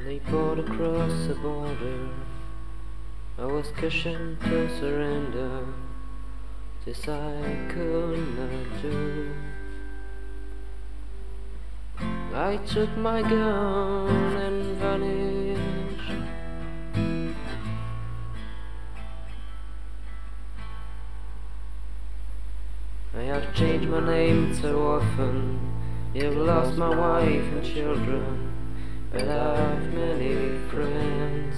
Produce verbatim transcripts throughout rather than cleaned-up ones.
They fought across the border. I was cushioned to surrender. This I could not do. I took my gun and vanished. I have changed my name so often. You've lost my wife and children, but I've many friends,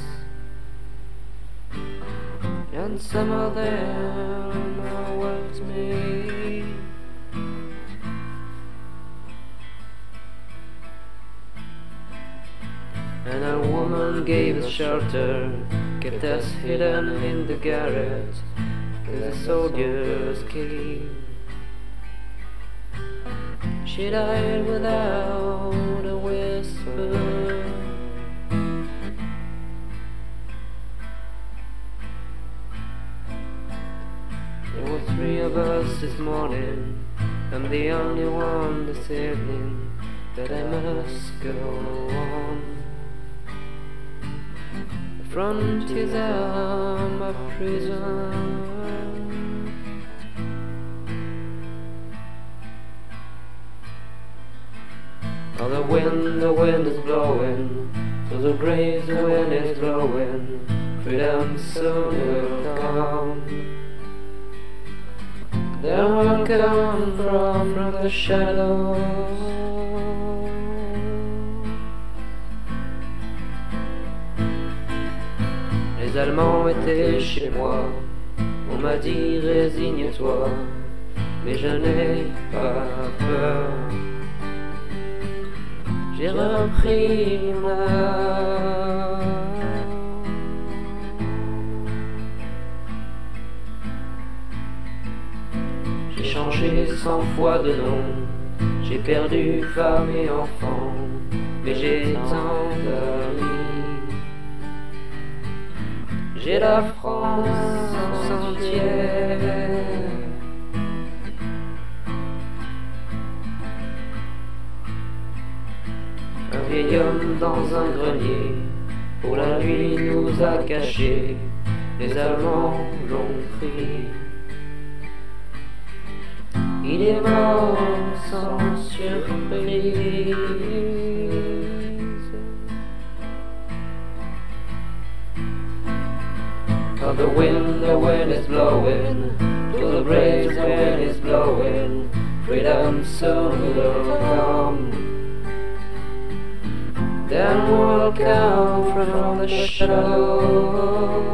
and some of them are with me. And a woman gave us shelter, kept us hidden in the garret, till the soldiers came. She died without a whisper. There were three of us this morning. I'm the only one this evening, but I must go on. The front is out of prison. Oh, the wind, the wind is blowing, to the graves the wind is blowing, freedom soon will come. Then will come from, from the shadows. Les Allemands étaient chez moi, on m'a dit résigne-toi, mais je n'ai pas peur. J'ai repris ma... J'ai changé cent fois de nom, j'ai perdu femme et enfant, mais j'ai tant d'amis. J'ai la France entière. Un vieil homme dans un grenier, pour la nuit nous a cachés, les Allemands l'ont pris. Il est mort sans surprise. Oh, the wind, the wind is blowing, to the graves the wind is blowing, freedom soon will come. Then will come from the shadows.